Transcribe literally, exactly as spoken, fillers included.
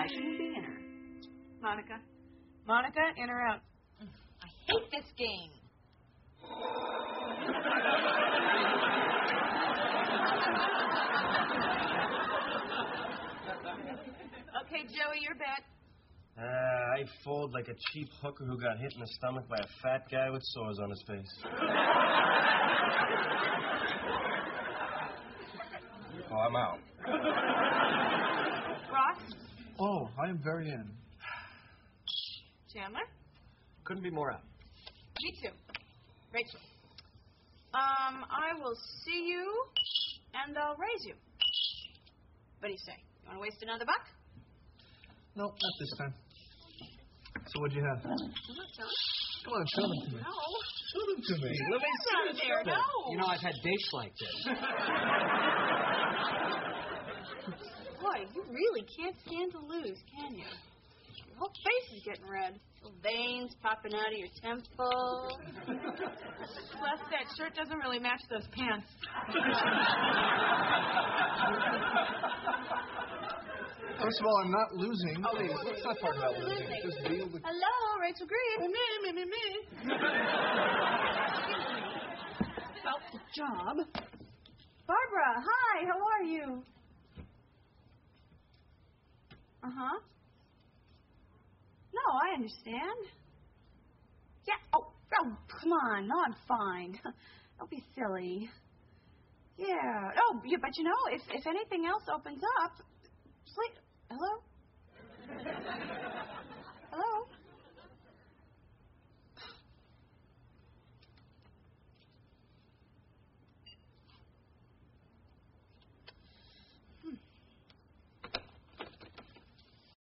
I shouldn't be in her. Monica. Monica, in or out? I hate this game. Okay, Joey, your bet. Uh, I fold like a cheap hooker who got hit in the stomach by a fat guy with sores on his face. Oh, I'm out. Ross? Oh, I am very in. Chandler? Couldn't be more out. Me too. Rachel? Um, I will see you, and I'll raise you. What do you say? You want to waste another buck? No, not this time. So what'd you have? Come on, show them to me. No. Show them to me. Let me see there. No. You know, I've had dates like this. Boy, you really can't stand to lose, can you? Your whole face is getting red. Little veins popping out of your temple. Plus, that shirt doesn't really match those pants. First of all, I'm not losing. Oh, Please, let's not talk about losing. Just deal with... Hello, Rachel Green. Me, me, me, me. About the job. Barbara, hi, how are you? Uh-huh. No, I understand. Yeah, oh, oh, come on. No, I'm fine. Don't be silly. Yeah. Oh, yeah, but you know, if, if anything else opens up, please... Hello? Hello?